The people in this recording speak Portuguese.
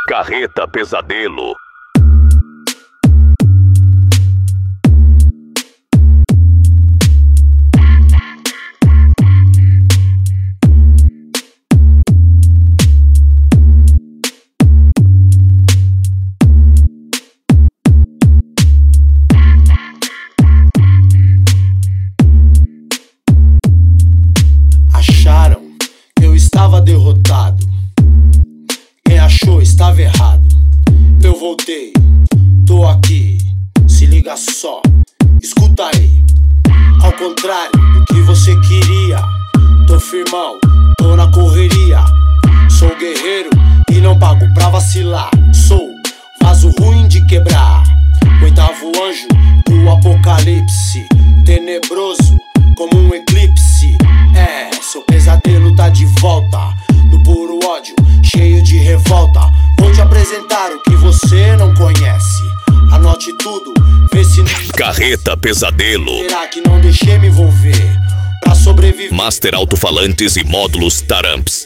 Carreta Pesadelo. Acharam que eu estava derrotado. Quem achou estava errado. Eu voltei, tô aqui. Se liga só, escuta aí. Ao contrário do que você queria, tô firmão, tô na correria. Sou guerreiro e não pago pra vacilar. Sou vaso ruim de quebrar, o oitavo anjo do apocalipse, tenebroso como um eclipse. É, seu pesadelo tá de volta, no puro ódio, cheio de revolta. Vou te apresentar o que você não conhece. Anote tudo, vê se não... Carreta Pesadelo. Será que não deixei me envolver? Pra sobreviver. Master Alto-Falantes e Módulos Taramps.